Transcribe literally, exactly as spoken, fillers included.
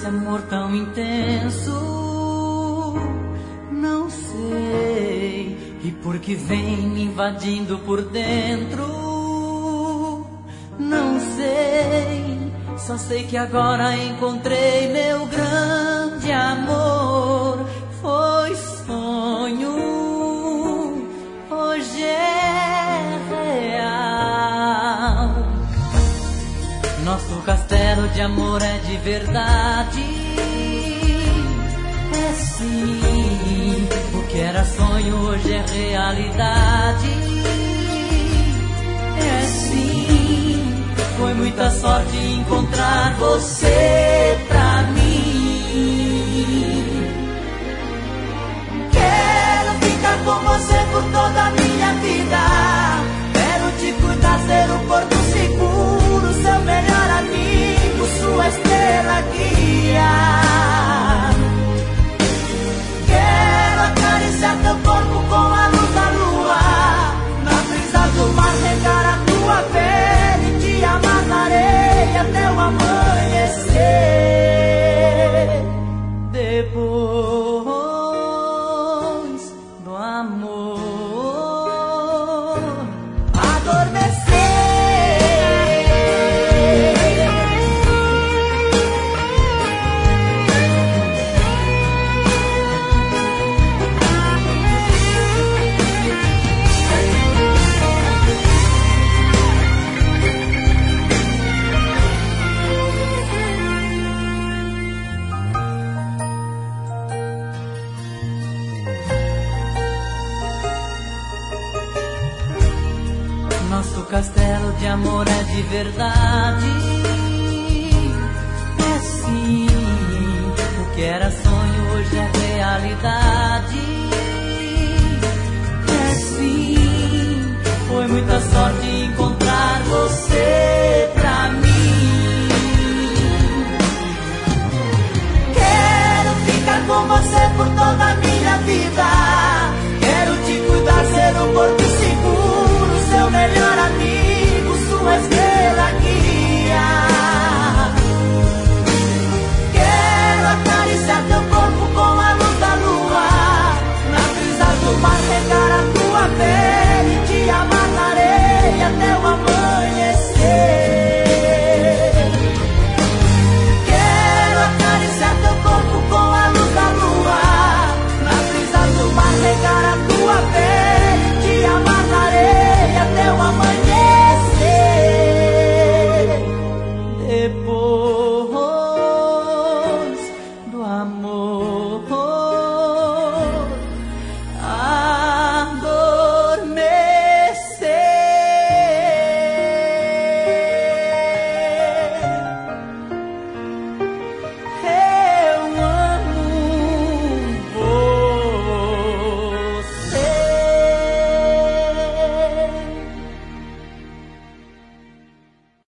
amor tão intenso? Não sei. E por que vem me invadindo por dentro? Não sei. Só sei que agora encontrei meu grande amor. Foi sonho, hoje é real. Nosso castelo de amor é de verdade. É sim, o que era sonho hoje é realidade. É sim, foi muita sorte encontrar você pra mim. Quero ficar com você por toda a minha vida. Quero te cuidar, ser um porto seguro, seu melhor amigo, sua estrela guia. Quero acariciar teu corpo com a luz da lua, na brisa do mar regar a tua pele e te amar na areia até o amanhecer. Depois do amor adormecer. Nosso castelo de amor é de verdade. É sim, o que era sonho hoje é realidade. É sim, foi muita sorte encontrar você pra mim. Quero ficar com você por toda a minha vida.